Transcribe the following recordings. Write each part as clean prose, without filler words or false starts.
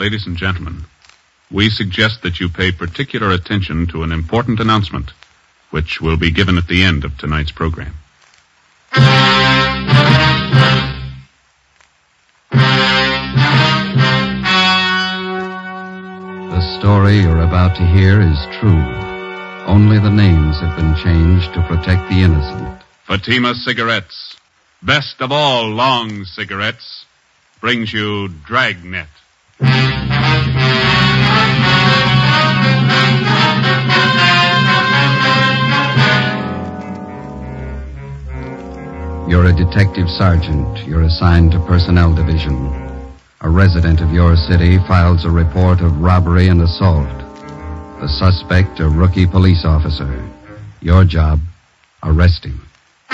Ladies and gentlemen, we suggest that you pay particular attention to an important announcement, which will be given at the end of tonight's program. The story you're about to hear is true. Only the names have been changed to protect the innocent. Fatima Cigarettes, best of all long cigarettes, brings you Dragnet. You're a detective sergeant. You're assigned to Personnel Division. A resident of your city files a report of robbery and assault. The suspect, a rookie police officer. Your job, arrest him.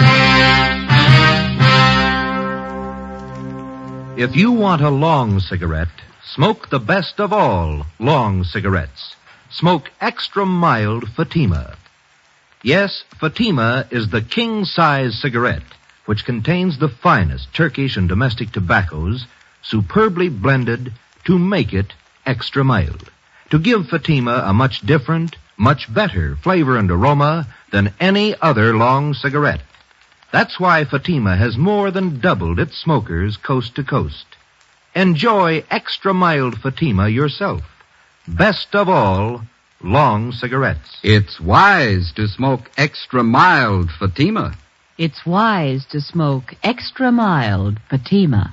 If you want a long cigarette, smoke the best of all long cigarettes. Smoke extra mild Fatima. Yes, Fatima is the king-size cigarette, which contains the finest Turkish and domestic tobaccos, superbly blended to make it extra mild. To give Fatima a much different, much better flavor and aroma than any other long cigarette. That's why Fatima has more than doubled its smokers coast to coast. Enjoy extra mild Fatima yourself. Best of all, long cigarettes. It's wise to smoke extra mild Fatima. It's wise to smoke extra mild Fatima.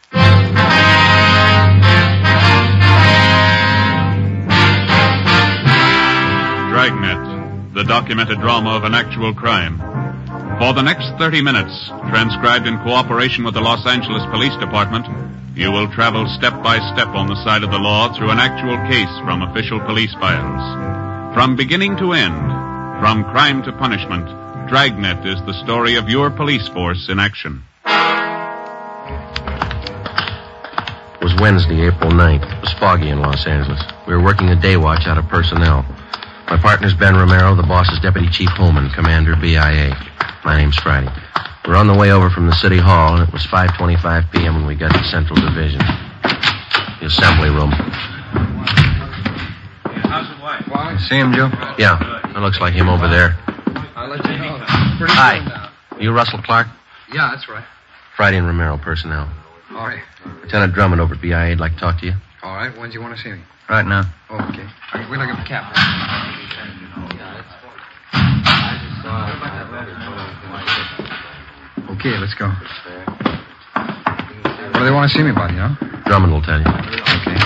Dragnet, the documented drama of an actual crime. For the next 30 minutes, transcribed in cooperation with the Los Angeles Police Department, you will travel step by step on the side of the law through an actual case from official police files. From beginning to end, from crime to punishment, Dragnet is the story of your police force in action. It was Wednesday, April 9th. It was foggy in Los Angeles. We were working a day watch out of Personnel. My partner's Ben Romero, the boss is Deputy Chief Holman, Commander BIA. My name's Friday. We're on the way over from the City Hall, and it was 5:25 p.m. when we got to Central Division. The assembly room. How's the wife? You see him, Joe? Yeah, it looks like him over there. I'll let you know. Hi. You Russell Clark? Yeah, that's right. Friday and Romero, Personnel. All right. Lieutenant Drummond over at BIA would like to talk to you. All right. When do you want to see me? Right now. Okay. Wait till I get the cap. Okay, let's go. What do they want to see me about, you know? Drummond will tell you. Okay.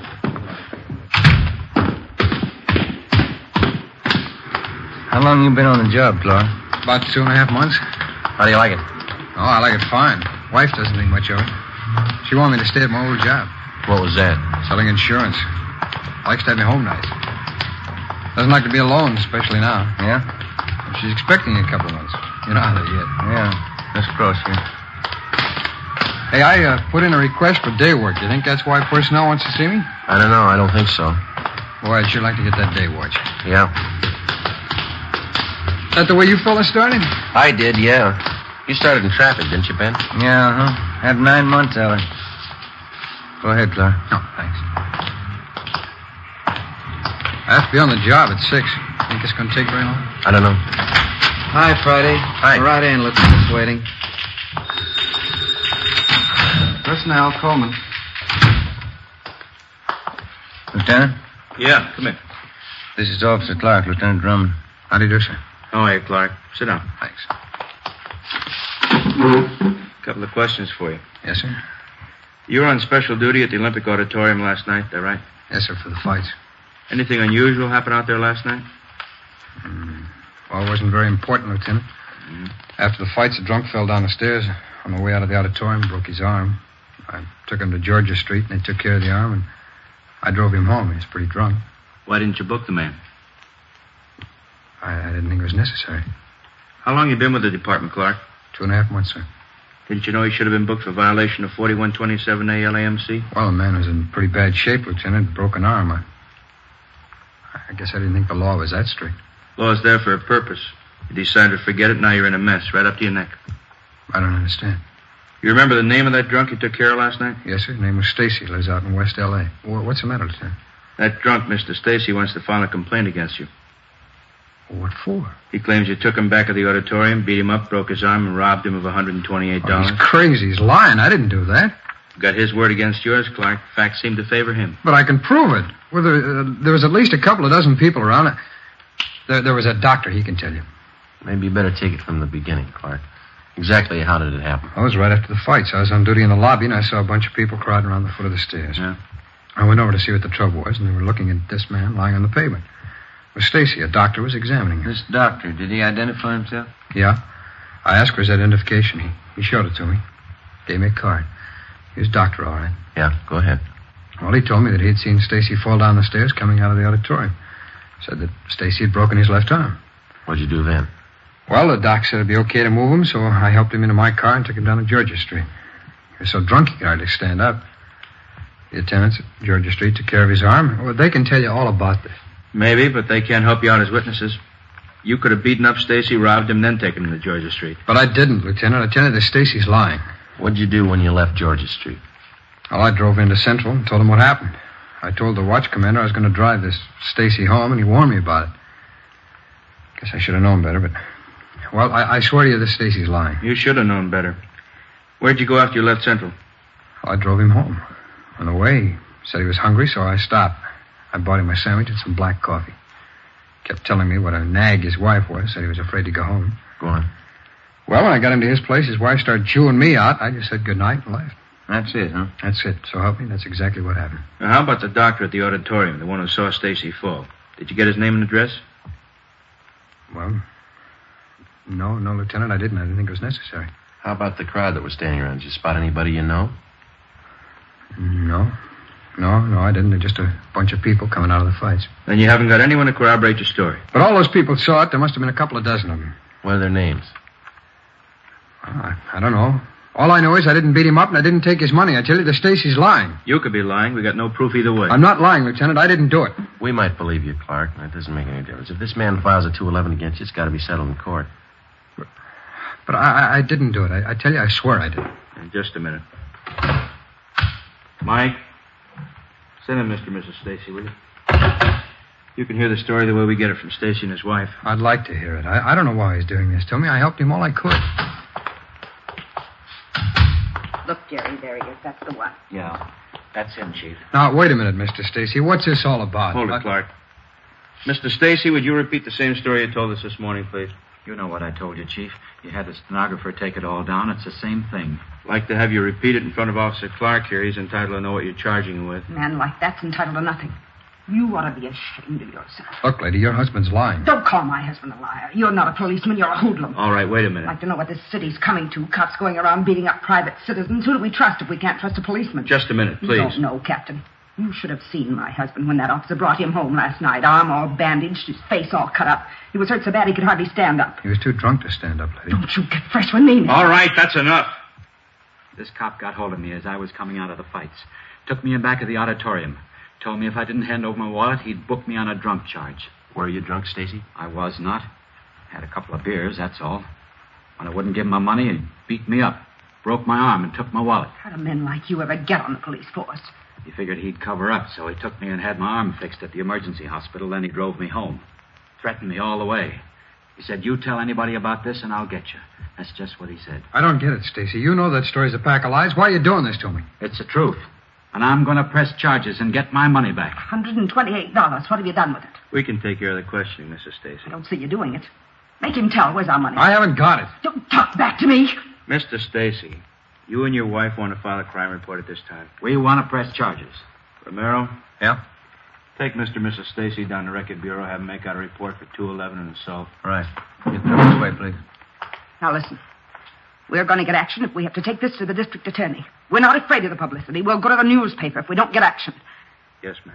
How long you been on the job, Clark? About 2.5 months. How do you like it? Oh, I like it fine. Wife doesn't think much of it. She wanted me to stay at my old job. What was that? Selling insurance. Likes to have me home nights. Doesn't like to be alone, especially now. Yeah? She's expecting a couple of months. You know how they get. Yeah. Let's cross here. Hey, I put in a request for day work. You think that's why Personnel wants to see me? I don't know. I don't think so. Boy, I'd sure like to get that day watch. Yeah. Is that the way you fellas started? I did, yeah. You started in traffic, didn't you, Ben? Yeah, Had 9 months of it. Go ahead, Clark. Oh, thanks. I have to be on the job at 6. Think it's going to take very long? I don't know. Hi, Friday. Hi. Right in, Lieutenant's waiting. Personnel, Coleman. Lieutenant? Yeah, come in. This is Officer Clark, Lieutenant Drummond. How do you do, sir? Oh, hey, Clark. Sit down. Thanks. Couple of questions for you. Yes, sir? You were on special duty at the Olympic Auditorium last night, is that right? Yes, sir, for the fights. Anything unusual happen out there last night? Well, it wasn't very important, Lieutenant. After the fights, a drunk fell down the stairs. On the way out of the auditorium, broke his arm. I took him to Georgia Street, and they took care of the arm, and I drove him home. He was pretty drunk. Why didn't you book the man? I didn't think it was necessary. How long you been with the department, Clark? 2.5 months, sir. Didn't you know he should have been booked for violation of 4127A LAMC? Well, the man was in pretty bad shape, Lieutenant. Broken arm. I guess I didn't think the law was that strict. Law's there for a purpose. You decided to forget it, now you're in a mess, right up to your neck. I don't understand. You remember the name of that drunk you took care of last night? Yes, sir. His name was Stacy. Lives out in West L.A. What's the matter, Lieutenant? That drunk, Mr. Stacy, wants to file a complaint against you. What for? He claims you took him back to the auditorium, beat him up, broke his arm, and robbed him of $128. Oh, he's crazy. He's lying. I didn't do that. Got his word against yours, Clark. Facts seem to favor him. But I can prove it. Well, there was at least a couple of dozen people around. There was a doctor. He can tell you. Maybe you better take it from the beginning, Clark. Exactly how did it happen? I was right after the fights. I was on duty in the lobby, and I saw a bunch of people crowding around the foot of the stairs. Yeah? I went over to see what the trouble was, and they were looking at this man lying on the pavement. It was Stacy. A doctor was examining him. This doctor, did he identify himself? Yeah. I asked for his identification. He showed it to me. Gave me a card. He was doctor, all right. Yeah, go ahead. Well, he told me that he had seen Stacy fall down the stairs coming out of the auditorium. Said that Stacy had broken his left arm. What'd you do then? Well, the doc said it'd be okay to move him, so I helped him into my car and took him down to Georgia Street. He was so drunk he could hardly stand up. The attendants at Georgia Street took care of his arm. Well, they can tell you all about this. Maybe, but they can't help you out as witnesses. You could have beaten up Stacy, robbed him, then taken him to Georgia Street. But I didn't, Lieutenant. I tell you that Stacy's lying. What'd you do when you left Georgia Street? Well, I drove into Central and told him what happened. I told the watch commander I was going to drive this Stacy home, and he warned me about it. Guess I should have known better, but... Well, I swear to you this Stacy's lying. You should have known better. Where'd you go after you left Central? I drove him home. On the way, he said he was hungry, so I stopped. I bought him a sandwich and some black coffee. Kept telling me what a nag his wife was, said he was afraid to go home. Go on. Well, when I got him to his place, his wife started chewing me out. I just said goodnight and left. That's it, huh? That's it. So help me, that's exactly what happened. Now, how about the doctor at the auditorium, the one who saw Stacy fall? Did you get his name and address? Well, no, Lieutenant, I didn't. I didn't think it was necessary. How about the crowd that was standing around? Did you spot anybody you know? No, I didn't. They're just a bunch of people coming out of the fights. Then you haven't got anyone to corroborate your story. But all those people saw it. There must have been a couple of dozen of them. What are their names? I don't know. All I know is I didn't beat him up and I didn't take his money. I tell you, the Stacy's lying. You could be lying. We got no proof either way. I'm not lying, Lieutenant. I didn't do it. We might believe you, Clark. That doesn't make any difference. If this man files a 211 against you, it's got to be settled in court. But I didn't do it. I tell you, I swear I did. In just a minute. Mike, send in Mr. and Mrs. Stacy, will you? You can hear the story the way we get it from Stacy and his wife. I'd like to hear it. I don't know why he's doing this to me. I helped him all I could. Look, Jerry, there he is. That's the one. Yeah, that's him, Chief. Now, wait a minute, Mr. Stacy. What's this all about? Hold it, Clark. Mr. Stacy, would you repeat the same story you told us this morning, please? You know what I told you, Chief. You had the stenographer take it all down. It's the same thing. I'd like to have you repeat it in front of Officer Clark here. He's entitled to know what you're charging him with. A man like that's entitled to nothing. You ought to be ashamed of yourself. Look, lady, your husband's lying. Don't call my husband a liar. You're not a policeman. You're a hoodlum. All right, wait a minute. I'd like to know what this city's coming to. Cops going around beating up private citizens. Who do we trust if we can't trust a policeman? Just a minute, please. You don't know, Captain. You should have seen my husband when that officer brought him home last night. Arm all bandaged, his face all cut up. He was hurt so bad he could hardly stand up. He was too drunk to stand up, lady. Don't you get fresh with me, man. All right, that's enough. This cop got hold of me as I was coming out of the fights. Took me in back of the auditorium. Told me if I didn't hand over my wallet, he'd book me on a drunk charge. Were you drunk, Stacy? I was not. Had a couple of beers, that's all. When I wouldn't give him my money, he beat me up. Broke my arm and took my wallet. How do men like you ever get on the police force? He figured he'd cover up, so he took me and had my arm fixed at the emergency hospital. Then he drove me home. Threatened me all the way. He said, you tell anybody about this and I'll get you. That's just what he said. I don't get it, Stacy. You know that story's a pack of lies. Why are you doing this to me? It's the truth. And I'm going to press charges and get my money back. $128. What have you done with it? We can take care of the questioning, Mrs. Stacy. I don't see you doing it. Make him tell. Where's our money? I haven't got it. Don't talk back to me. Mr. Stacy, you and your wife want to file a crime report at this time. We want to press charges. Romero? Yeah? Take Mr. and Mrs. Stacy down to Record Bureau, have them make out a report for 211 and assault. Right. Get them this way, please. Now listen. We're going to get action if we have to take this to the district attorney. We're not afraid of the publicity. We'll go to the newspaper if we don't get action. Yes, ma'am.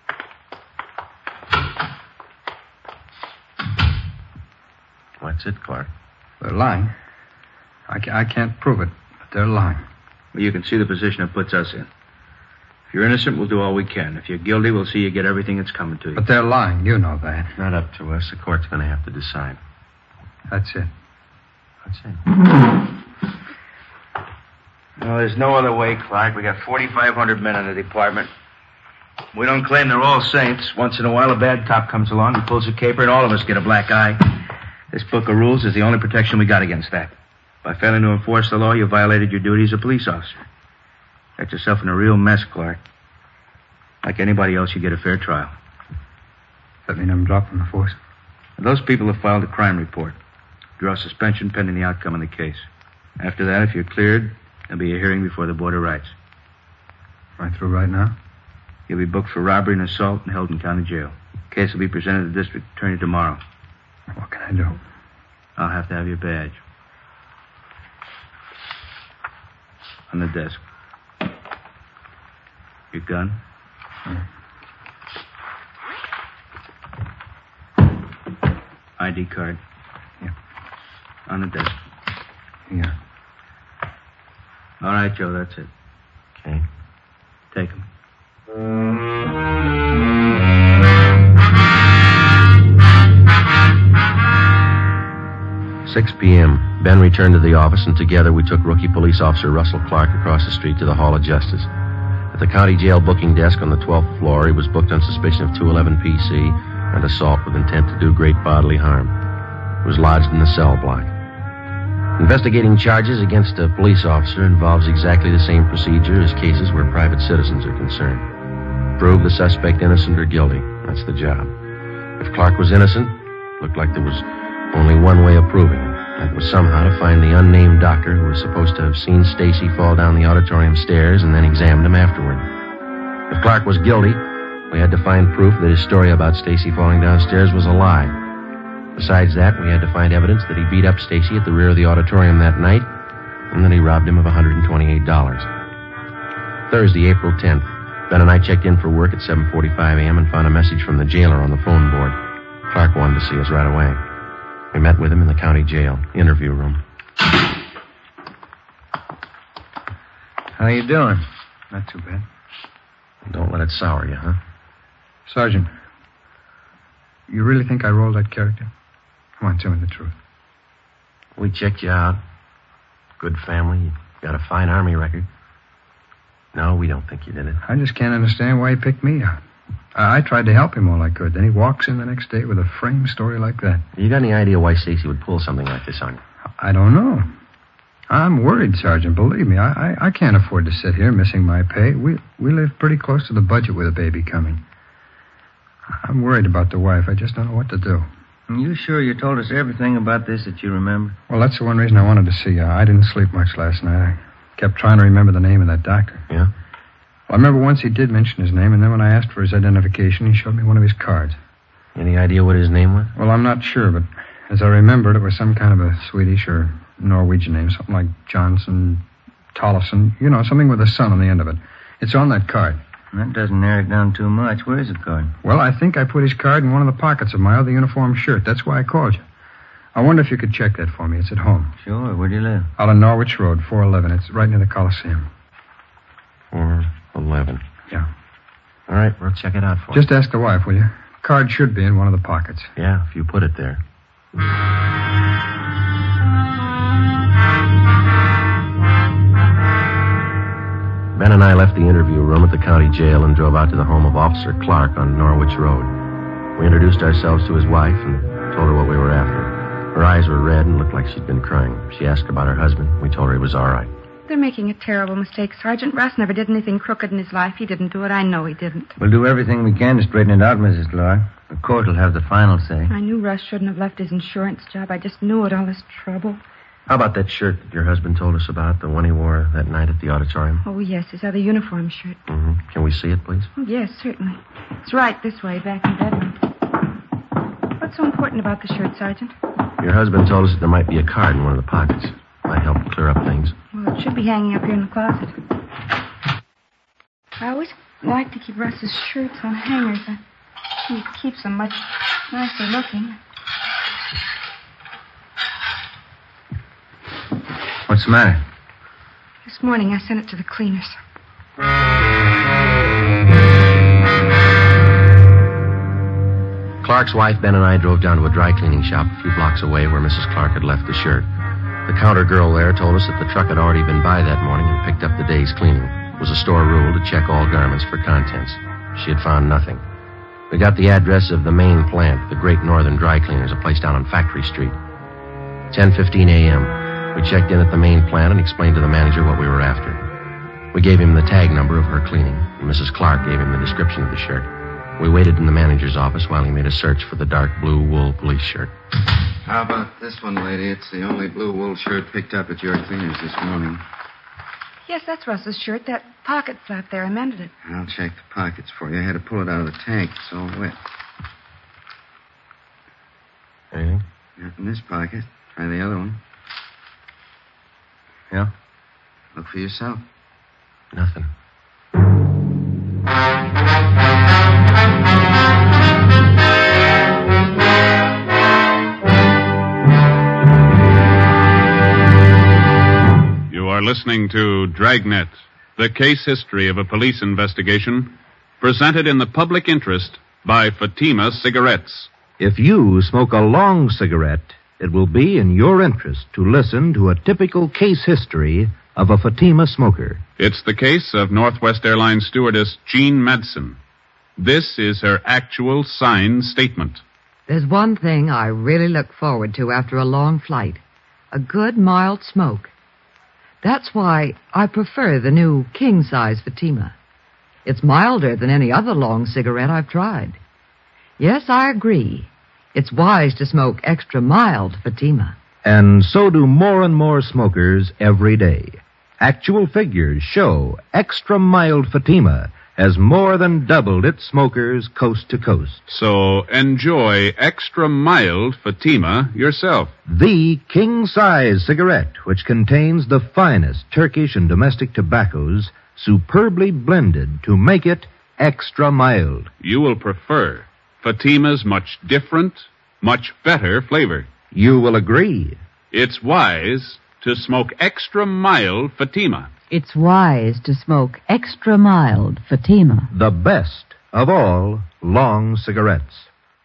What's it, Clark? They're lying. I can't prove it, but they're lying. Well, you can see the position it puts us in. If you're innocent, we'll do all we can. If you're guilty, we'll see you get everything that's coming to you. But they're lying. You know that. Not up to us. The court's going to have to decide. That's it. That's it. No, there's no other way, Clark. We got 4,500 men in the department. We don't claim they're all saints. Once in a while, a bad cop comes along and pulls a caper, and all of us get a black eye. This book of rules is the only protection we got against that. By failing to enforce the law, you violated your duty as a police officer. Got yourself in a real mess, Clark. Like anybody else, you get a fair trial. That mean I'm dropped from the force? And those people have filed a crime report. Draw suspension pending the outcome of the case. After that, if you're cleared, there'll be a hearing before the Board of Rights. Am I through right now? You'll be booked for robbery and assault and held in county jail. The case will be presented to the district attorney tomorrow. What can I do? I'll have to have your badge. On the desk. Your gun? ID card? Yeah. On the desk? Yeah. All right, Joe, that's it. Okay. Take him. 6 p.m. Ben returned to the office, and together we took Rookie Police Officer Russell Clark across the street to the Hall of Justice. At the county jail booking desk on the 12th floor, he was booked on suspicion of 211 PC and assault with intent to do great bodily harm. He was lodged in the cell block. Investigating charges against a police officer involves exactly the same procedure as cases where private citizens are concerned. Prove the suspect innocent or guilty. That's the job. If Clark was innocent, it looked like there was only one way of proving it. That was somehow to find the unnamed doctor who was supposed to have seen Stacy fall down the auditorium stairs and then examined him afterward. If Clark was guilty, we had to find proof that his story about Stacy falling downstairs was a lie. Besides that, we had to find evidence that he beat up Stacy at the rear of the auditorium that night and that he robbed him of $128. Thursday, April 10th. Ben and I checked in for work at 7:45 a.m. and found a message from the jailer on the phone board. Clark wanted to see us right away. We met with him in the county jail interview room. How you doing? Not too bad. Don't let it sour you, huh? Sergeant, you really think I rolled that character? Come on, tell me the truth. We checked you out. Good family. You got a fine Army record. No, we don't think you did it. I just can't understand why he picked me out. I tried to help him all I could. Then he walks in the next day with a frame story like that. You got any idea why Stacy would pull something like this on you? I don't know. I'm worried, Sergeant. Believe me, I can't afford to sit here missing my pay. We live pretty close to the budget with a baby coming. I'm worried about the wife. I just don't know what to do. Are you sure you told us everything about this that you remember? Well, that's the one reason I wanted to see you. I didn't sleep much last night. I kept trying to remember the name of that doctor. Yeah? I remember once he did mention his name, and then when I asked for his identification, he showed me one of his cards. Any idea what his name was? Well, I'm not sure, but as I remembered, it was some kind of a Swedish or Norwegian name, something like Johnson, Tollefson, something with a son on the end of it. It's on that card. That doesn't narrow it down too much. Where's the card? Well, I think I put his card in one of the pockets of my other uniform shirt. That's why I called you. I wonder if you could check that for me. It's at home. Sure. Where do you live? Out on Norwich Road, 411. It's right near the Coliseum. 411. Yeah. All right, we'll check it out for you. Just ask the wife, will you? Card should be in one of the pockets. Yeah, if you put it there. Ben and I left the interview room at the county jail and drove out to the home of Officer Clark on Norwich Road. We introduced ourselves to his wife and told her what we were after. Her eyes were red and looked like she'd been crying. She asked about her husband. We told her he was all right. They're making a terrible mistake, Sergeant. Russ never did anything crooked in his life. He didn't do it. I know he didn't. We'll do everything we can to straighten it out, Mrs. Clark. The court will have the final say. I knew Russ shouldn't have left his insurance job. I just knew it, all this trouble. How about that shirt that your husband told us about, the one he wore that night at the auditorium? Oh, yes, his other uniform shirt. Mm-hmm. Can we see it, please? Oh, yes, certainly. It's right this way, back in bedroom. What's so important about the shirt, Sergeant? Your husband told us that there might be a card in one of the pockets. Might help clear up things. Well, it should be hanging up here in the closet. I always like to keep Russ's shirts on hangers. He keeps them much nicer looking. What's the matter? This morning I sent it to the cleaners. Clark's wife, Ben, and I drove down to a dry cleaning shop a few blocks away where Mrs. Clark had left the shirt. The counter girl there told us that the truck had already been by that morning and picked up the day's cleaning. It was a store rule to check all garments for contents. She had found nothing. We got the address of the main plant, the Great Northern Dry Cleaners, a place down on Factory Street. 10:15 a.m. We checked in at the main plant and explained to the manager what we were after. We gave him the tag number of her cleaning, and Mrs. Clark gave him the description of the shirt. We waited in the manager's office while he made a search for the dark blue wool police shirt. How about this one, lady? It's the only blue wool shirt picked up at your cleaners this morning. Yes, that's Russ's shirt. That pocket flap there, I mended it. I'll check the pockets for you. I had to pull it out of the tank. It's all wet. Anything? Not in this pocket. Try the other one. Yeah? Look for yourself. Nothing. You are listening to Dragnet, the case history of a police investigation, presented in the public interest by Fatima Cigarettes. If you smoke a long cigarette, it will be in your interest to listen to a typical case history of a Fatima smoker. It's the case of Northwest Airlines stewardess Jean Madsen. This is her actual signed statement. There's one thing I really look forward to after a long flight. A good, mild smoke. That's why I prefer the new king-size Fatima. It's milder than any other long cigarette I've tried. Yes, I agree. It's wise to smoke extra mild Fatima. And so do more and more smokers every day. Actual figures show extra mild Fatima has more than doubled its smokers coast to coast. So enjoy extra mild Fatima yourself. The king-size cigarette, which contains the finest Turkish and domestic tobaccos, superbly blended to make it extra mild. You will prefer Fatima's much different, much better flavor. You will agree. It's wise to smoke extra mild Fatima. It's wise to smoke extra mild Fatima. The best of all long cigarettes.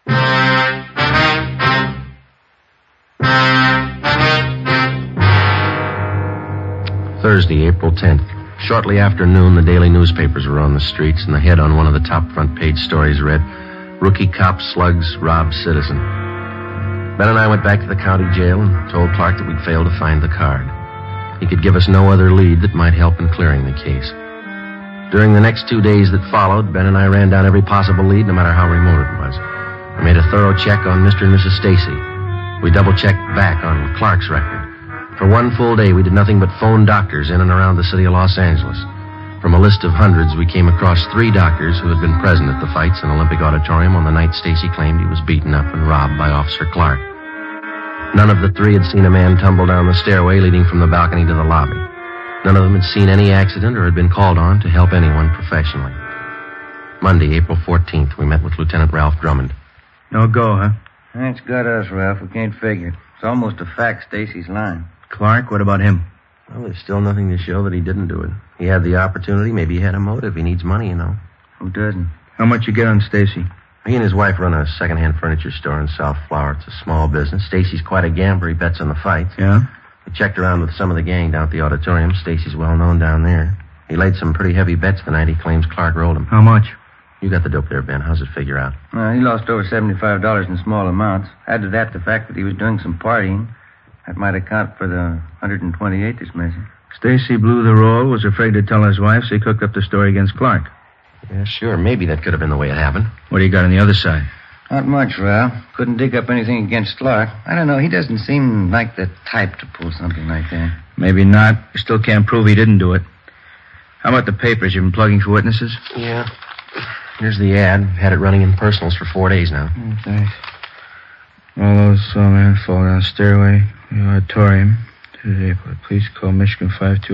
Thursday, April 10th. Shortly after noon, the daily newspapers were on the streets, and the head on one of the top front page stories read, "Rookie cop slugs robbed citizen." Ben and I went back to the county jail and told Clark that we'd failed to find the card. He could give us no other lead that might help in clearing the case. During the next 2 days that followed, Ben and I ran down every possible lead, no matter how remote it was. We made a thorough check on Mr. and Mrs. Stacy. We double-checked back on Clark's record. For one full day, we did nothing but phone doctors in and around the city of Los Angeles. From a list of hundreds, we came across 3 doctors who had been present at the fights in Olympic Auditorium on the night Stacy claimed he was beaten up and robbed by Officer Clark. None of the 3 had seen a man tumble down the stairway leading from the balcony to the lobby. None of them had seen any accident or had been called on to help anyone professionally. Monday, April 14th, we met with Lieutenant Ralph Drummond. No go, huh? That's got us, Ralph. We can't figure it. It's almost a fact Stacy's lying. Clark, what about him? Well, there's still nothing to show that he didn't do it. He had the opportunity. Maybe he had a motive. He needs money, you know. Who doesn't? How much you get on Stacy? He and his wife run a second-hand furniture store in South Flower. It's a small business. Stacy's quite a gambler. He bets on the fights. Yeah? We checked around with some of the gang down at the auditorium. Stacy's well known down there. He laid some pretty heavy bets the night he claims Clark rolled him. How much? You got the dope there, Ben. How's it figure out? He lost over $75 in small amounts. Add to that the fact that he was doing some partying. That might account for the 128 that's missing. Stacy blew the roll, was afraid to tell his wife, so he cooked up the story against Clark. Yeah, sure. Maybe that could have been the way it happened. What do you got on the other side? Not much, Ralph. Couldn't dig up anything against Clark. I don't know. He doesn't seem like the type to pull something like that. Maybe not. You still can't prove he didn't do it. How about the papers? You've been plugging for witnesses? Yeah. Here's the ad. Had it running in personals for 4 days now. Thanks. All those saw a man fall down the stairway, the auditorium. Tuesday, please call Michigan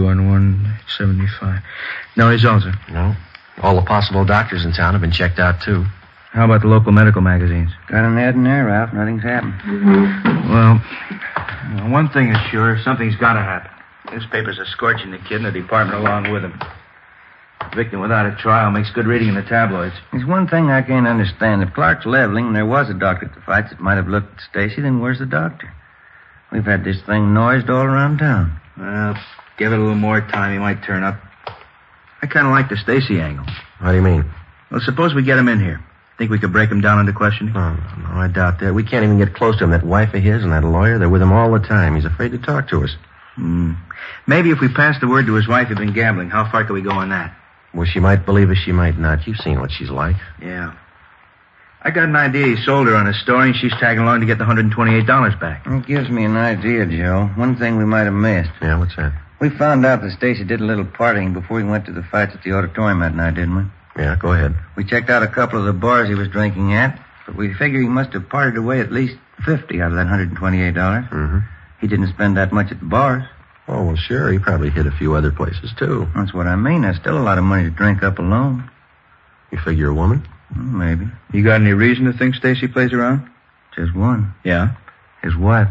5211-75. No results, sir? No. All the possible doctors in town have been checked out, too. How about the local medical magazines? Got an ad in there, Ralph. Nothing's happened. Well, one thing is sure. Something's got to happen. Newspapers are scorching the kid and the department along with him. A victim without a trial makes good reading in the tabloids. There's one thing I can't understand. If Clark's leveling and there was a doctor at the fights that might have looked at Stacy, then where's the doctor? We've had this thing noised all around town. Well, give it a little more time. He might turn up. I kind of like the Stacy angle. How do you mean? Well, suppose we get him in here. Think we could break him down into questioning? No, I doubt that. We can't even get close to him. That wife of his and that lawyer, they're with him all the time. He's afraid to talk to us. Maybe if we pass the word to his wife he'd been gambling, how far can we go on that? Well, she might believe us, she might not. You've seen what she's like. Yeah. I got an idea he sold her on a story and she's tagging along to get the $128 back. It gives me an idea, Joe. One thing we might have missed. Yeah, what's that? We found out that Stacy did a little partying before he went to the fights at the auditorium that night, didn't we? Yeah, go ahead. We checked out a couple of the bars he was drinking at, but we figure he must have partied away at least $50 out of that $128. Mm-hmm. He didn't spend that much at the bars. Oh, well, sure. He probably hit a few other places, too. That's what I mean. That's still a lot of money to drink up alone. You figure a woman? Maybe. You got any reason to think Stacy plays around? Just one. Yeah? His wife.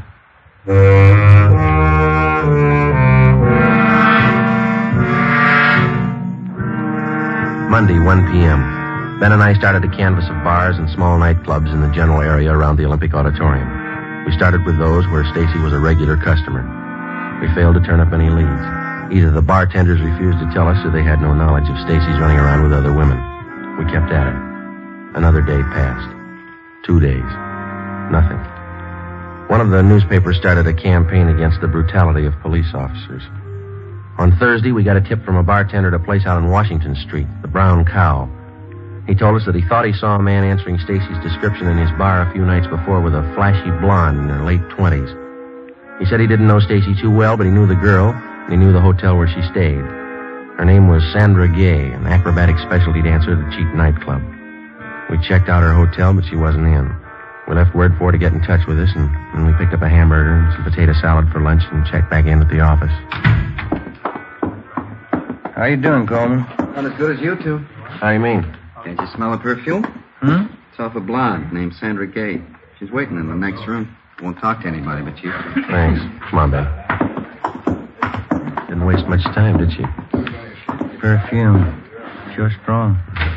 Monday, 1 p.m. Ben and I started to canvass of bars and small nightclubs in the general area around the Olympic Auditorium. We started with those where Stacy was a regular customer. We failed to turn up any leads. Either the bartenders refused to tell us or they had no knowledge of Stacy's running around with other women. We kept at it. Another day passed. 2 days. Nothing. One of the newspapers started a campaign against the brutality of police officers. On Thursday, we got a tip from a bartender at a place out on Washington Street, the Brown Cow. He told us that he thought he saw a man answering Stacy's description in his bar a few nights before with a flashy blonde in her late 20s. He said he didn't know Stacy too well, but he knew the girl, and he knew the hotel where she stayed. Her name was Sandra Gay, an acrobatic specialty dancer at a cheap nightclub. We checked out her hotel, but she wasn't in. We left word for her to get in touch with us, and then we picked up a hamburger and some potato salad for lunch and checked back in at the office. How you doing, Coleman? Not as good as you two. How do you mean? Can't you smell the perfume? It's off a blonde named Sandra Gay. She's waiting in the next room. Won't talk to anybody but you. Thanks. Come on, Ben. Didn't waste much time, did she? Perfume. Sure strong.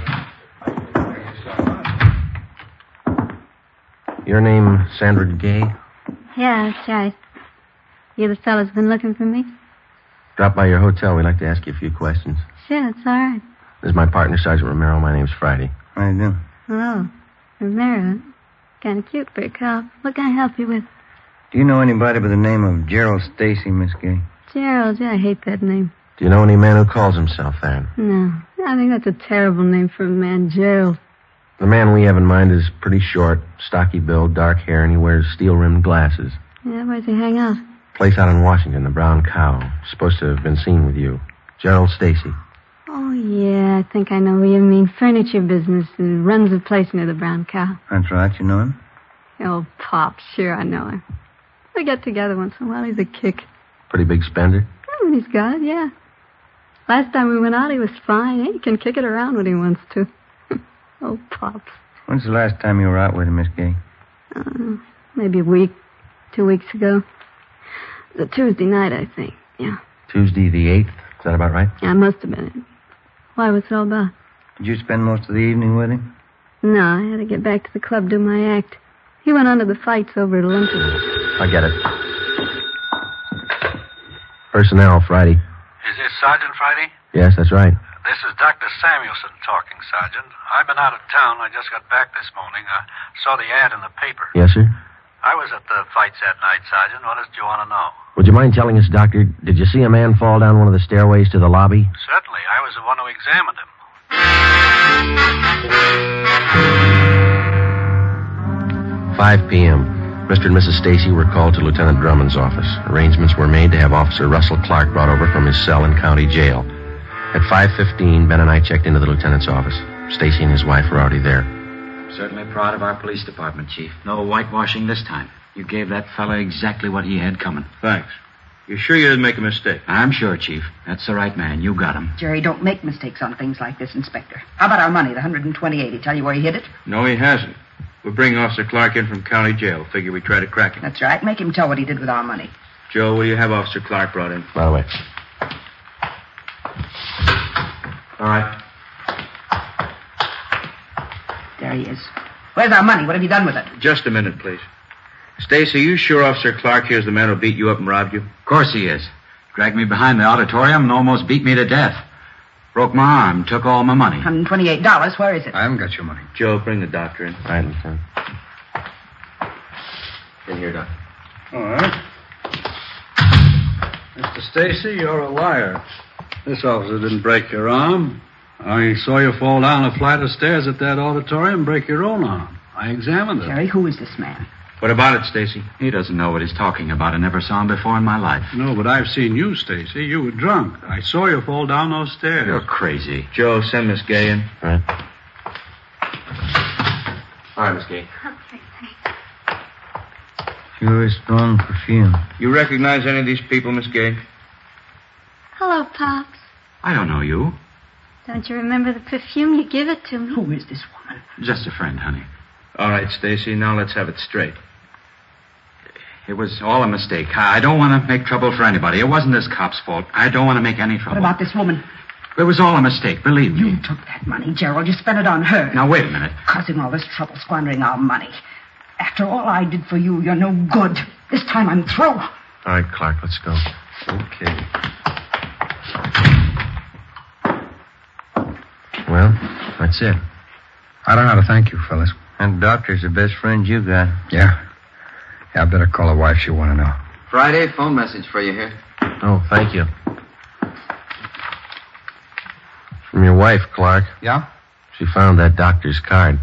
Your name, Sandra Gay? Yeah, that's right. You the fellas been looking for me? Drop by your hotel. We'd like to ask you a few questions. Sure, it's all right. This is my partner, Sergeant Romero. My name's Friday. How you doing? Hello. Romero. Kind of cute for a cop. What can I help you with? Do you know anybody by the name of Gerald Stacy, Miss Gay? Gerald, yeah, I hate that name. Do you know any man who calls himself that? No. I think that's a terrible name for a man, Gerald. The man we have in mind is pretty short, stocky build, dark hair, and he wears steel-rimmed glasses. Yeah, where's he hang out? Place out in Washington, the Brown Cow. Supposed to have been seen with you. Gerald Stacy. Oh, yeah, I think I know who you mean. Furniture business. And runs a place near the Brown Cow. That's right. You know him? Oh, Pop. Sure, I know him. We get together once in a while. He's a kick. Pretty big spender? When he's got it, yeah. Last time we went out, he was fine. He can kick it around when he wants to. Oh, Pops. When's the last time you were out with him, Miss Gay? Maybe a week, 2 weeks ago. The Tuesday night, I think, yeah. Tuesday the 8th? Is that about right? Yeah, must have been it. Why, what's it all about? Did you spend most of the evening with him? No, I had to get back to the club, do my act. He went on to the fights over at Olympia. I get it. Personnel, Friday. Is this Sergeant Friday? Yes, that's right. This is Dr. Samuelson talking, Sergeant. I've been out of town. I just got back this morning. I saw the ad in the paper. Yes, sir? I was at the fights that night, Sergeant. What did you want to know? Would you mind telling us, Doctor, did you see a man fall down one of the stairways to the lobby? Certainly. I was the one who examined him. 5 p.m. Mr. and Mrs. Stacy were called to Lieutenant Drummond's office. Arrangements were made to have Officer Russell Clark brought over from his cell in county jail. At 5:15, Ben and I checked into the lieutenant's office. Stacy and his wife were already there. Certainly proud of our police department, Chief. No whitewashing this time. You gave that fella exactly what he had coming. Thanks. You sure you didn't make a mistake? I'm sure, Chief. That's the right man. You got him. Jerry, don't make mistakes on things like this, Inspector. How about our money, the $128? He tell you where he hid it? No, he hasn't. We're bringing Officer Clark in from county jail. Figure we try to crack him. That's right. Make him tell what he did with our money. Joe, will you have Officer Clark brought in? By the way. All right. There he is. Where's our money? What have you done with it? Just a minute, please. Stacy, you sure Officer Clark here's the man who beat you up and robbed you? Of course he is. Dragged me behind the auditorium and almost beat me to death. Broke my arm, took all my money. $128. Where is it? I haven't got your money. Joe, bring the doctor in. Right, Lieutenant. In here, Doctor. All right. Mr. Stacy, you're a liar. This officer didn't break your arm. I saw you fall down a flight of stairs at that auditorium and break your own arm. I examined it. Jerry, who is this man? What about it, Stacy? He doesn't know what he's talking about. I never saw him before in my life. No, but I've seen you, Stacy. You were drunk. I saw you fall down those stairs. You're crazy. Joe, send Miss Gay in. Right. All right, Miss Gay. Okay, thanks. Sure strong perfume. You recognize any of these people, Miss Gay? Hello, Pops. I don't know you. Don't you remember the perfume? You give it to me. Who is this woman? Just a friend, honey. All right, Stacy, now let's have it straight. It was all a mistake. I don't want to make trouble for anybody. It wasn't this cop's fault. I don't want to make any trouble. What about this woman? It was all a mistake, believe me. You took that money, Gerald. You spent it on her. Now, wait a minute. Causing all this trouble, squandering our money. After all I did for you, you're no good. This time I'm through. All right, Clark, let's go. Okay. Well, that's it. I don't know how to thank you, fellas. And the doctor's the best friend you got. Yeah? Yeah, I better call her wife. She'll want to know. Friday, phone message for you here. Oh, thank you. From your wife, Clark. Yeah? She found that doctor's card.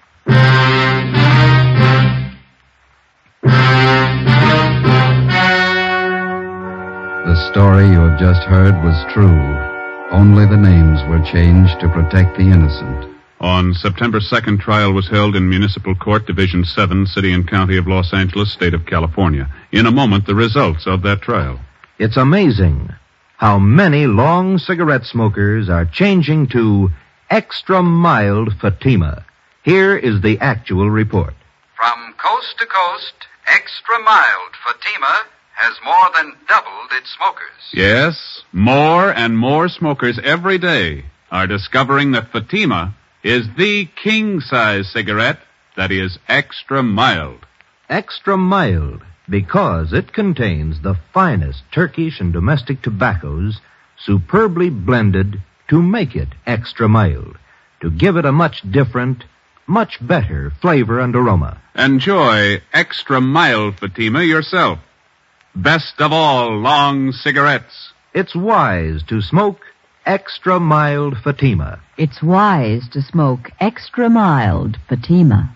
The story you have just heard was true. Only the names were changed to protect the innocent. On September 2nd, trial was held in Municipal Court, Division 7, City and County of Los Angeles, State of California. In a moment, the results of that trial. It's amazing how many long cigarette smokers are changing to extra mild Fatima. Here is the actual report. From coast to coast, extra mild Fatima has more than doubled its smokers. Yes, more and more smokers every day are discovering that Fatima is the king-size cigarette that is extra mild. Extra mild because it contains the finest Turkish and domestic tobaccos superbly blended to make it extra mild, to give it a much different, much better flavor and aroma. Enjoy extra mild Fatima yourself. Best of all long cigarettes. It's wise to smoke extra mild Fatima. It's wise to smoke extra mild Fatima.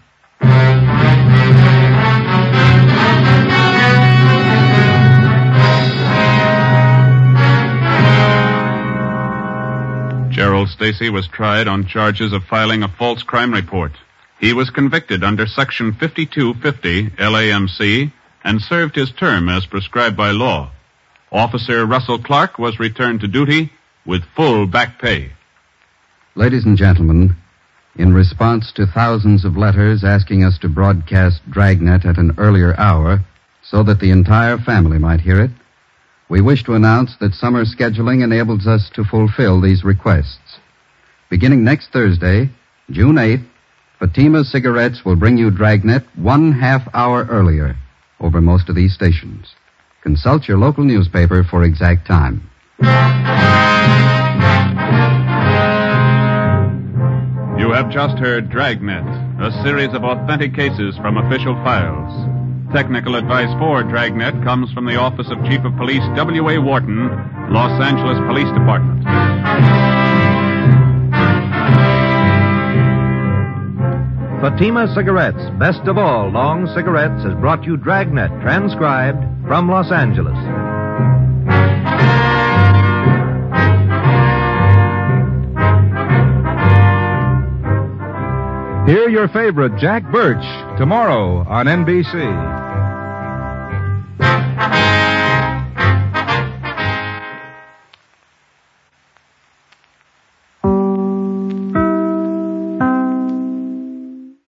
Gerald Stacy was tried on charges of filing a false crime report. He was convicted under Section 5250 LAMC and served his term as prescribed by law. Officer Russell Clark was returned to duty with full back pay. Ladies and gentlemen, in response to thousands of letters asking us to broadcast Dragnet at an earlier hour so that the entire family might hear it, we wish to announce that summer scheduling enables us to fulfill these requests. Beginning next Thursday, June 8th, Fatima Cigarettes will bring you Dragnet 1/2 hour earlier over most of these stations. Consult your local newspaper for exact time. You have just heard Dragnet, a series of authentic cases from official files. Technical advice for Dragnet comes from the Office of Chief of Police W.A. Wharton, Los Angeles Police Department. Fatima Cigarettes, best of all long cigarettes, has brought you Dragnet, transcribed from Los Angeles. Hear your favorite Jack Birch tomorrow on NBC.